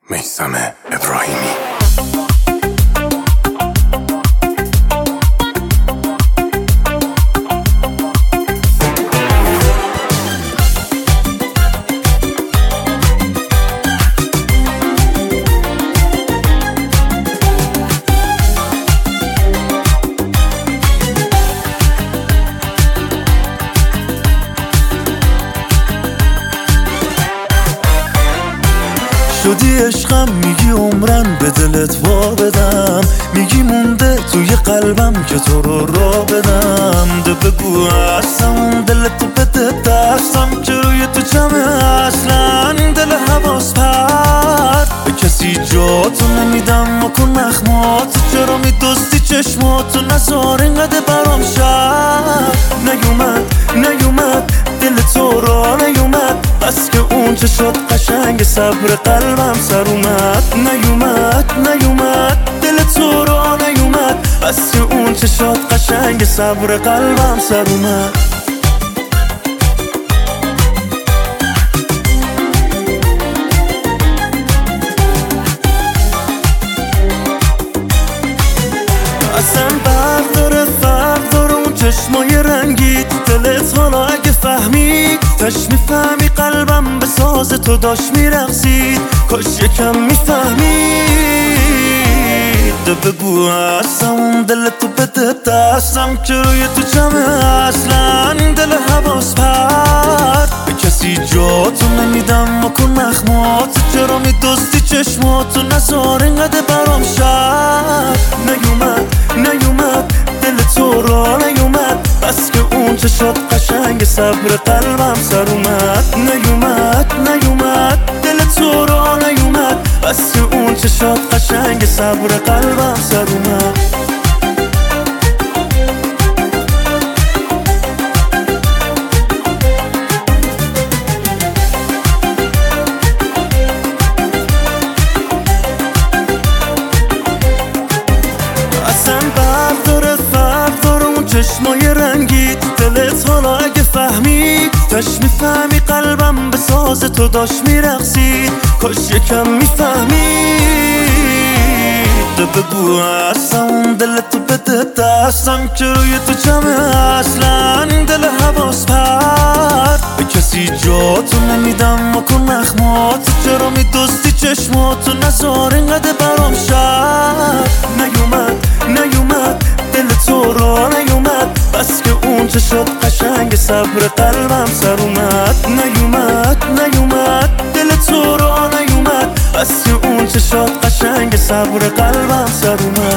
میثم ابراهیمی. شدی عشقم، میگی عمرن به دلت وا بدم، میگی مونده توی قلبم که تو رو را بدم. ده بگو هستم دلتو بده دستم که روی تو جمعه اصلا دل حواس پرد به کسی جاتو نمیدم. مکن نخماتو چرا میدستی چشماتو نزار اینقدر برام شد. نیومد دل تو را نیومد، بس که اون چه شد قشنگ صبر قلبم سر اومد. نیومد دل تو را نیومد، بس که اون چه شد قشنگ صبر قلبم سر اومد. اصلا فرق داره اون چشمای رنگی تو دلت. حالا اگه فهمی تش میفهمی قلبم به ساز تو داشت میرقصید. کاش یکم میفهمید. ده بگو هستم دلتو بده دستم که روی تو جمعه اصلا دل حواس پرد به کسی جاتو نمیدم. مکن نخماتو چرا میدستی چشماتو نزار اینقدر برام شد. نیومد دل تو را نیومد، بس که اون چه شد قشنگ صبر قلبم سر اومد. نیومد دل تو را نیومد، بس که اون چه شد قشنگ صبر قلبم سر اومد. اصلا فرق داره اون چشمای رنگی تو دلت. حالا اگه فهمی تش میفهمی قلبم به ساز تو داشت میرقصید. کاش یکم میفهمید. ده بگو هستم دلتو بده دستم که روی تو جمعه اصلا دل حواس پرد به کسی جاتو نمیدم. مکن نخماتو چرا میدستی چشماتو نزار اینقدر برام شد. نیومد دل تو را نیومد، بس که اون چه شد قشنگ صبر قلبم سر اومد. نیومد دل تو را نیومد، بس که اون چه شد قشنگ صبر قلبم سر اومد.